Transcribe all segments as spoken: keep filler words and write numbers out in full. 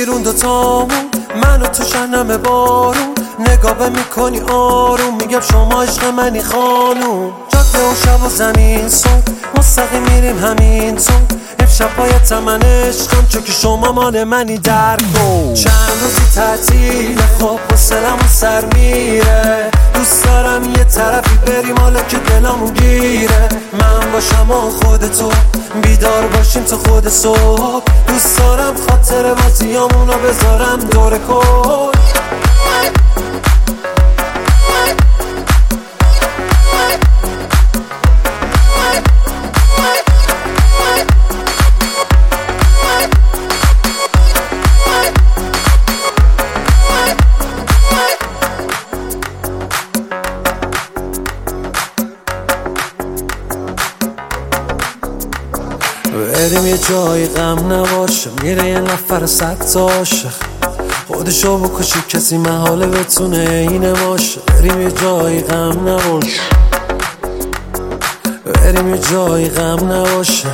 بیرون دوتامون، منو تو شنم بارون، نگاه میکنی آروم، میگم شما عشق منی خانوم. جاده و شب و زمین سون، مستقیم میریم همین تون، امشب باید من عشقم چون که شما مال منی در کن. چند روزی تعطیل خب حوصله‌مون سر میره، دوست دارم یه طرفی بریم حالا که دلمون گیره. من باشم و خودتو بیدار باشیم تا خود صبح، دوست دارم خاطر بازیامونو بذارم دور کن. بریم یه جایی غم نباشه، میره یه نفر صد تا عاشق، خودشو بکشی کسی محاله بتونه اینه باشه. بریم یه جایی غم نباشه، بریم یه جایی غم نباشه.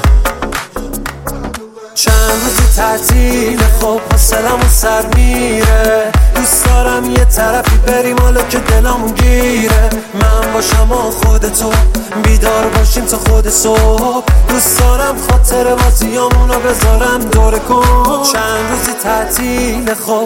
چند روزی تعطیل خب حوصله‌مون سر میره، دوست دارم یه طرفی بریم حالا که دلمون گیره. من باشم و خودتو بیدار باشیم تا خود صبح، دوست دارم خاطر بازیامونو بذارم دور کن. چند روزی تعطیل خب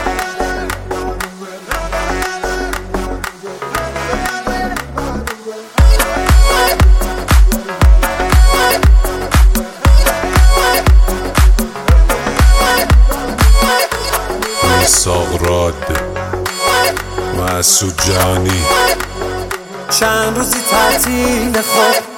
ساغراد مسعود جهانی. چند روزی تعطیل خب